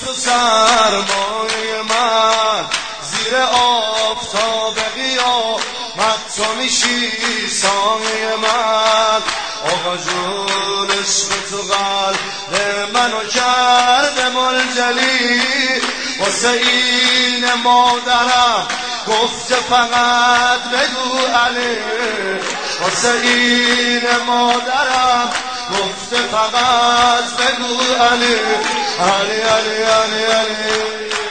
تو سرمایه من، زیر آفتاب قیامت تو میشی سایه من. آقا جون عشق تو قلب منو کرده ملجلی، واسه این مادرم گفته فقط بگو علی، واسه این مادرم گفته فقط بگو علی علی علی علی علی.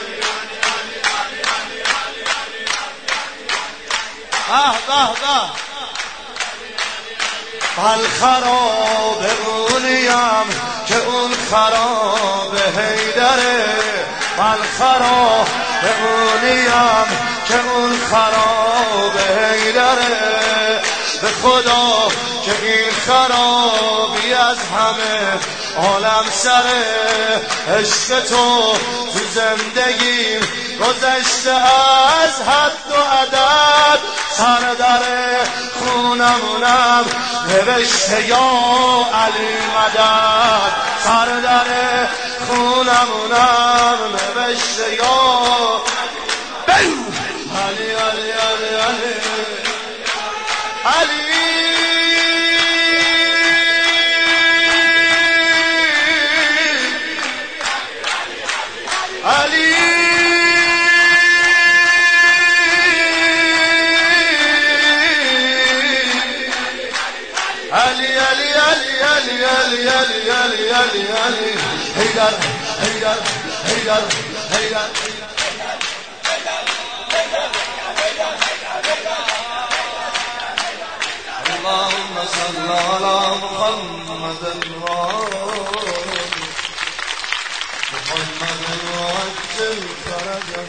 بل خراب اونیم که اون خراب حیدره، بل خراب اونیم که اون خراب حیدره. به خدا که این خرابی از همه عالم سره، عشق تو تو زندگیم گذشته از حد و عدد. سر در خونمونم نوشته یا علی مدد، سر در خونمونم نوشته یا علی علی علی علی علی. علی علی علی علی علی علی علی علی علی علی حیدر حیدر حیدر حیدر. اللهم صل على محمد محمد وعجل فرجه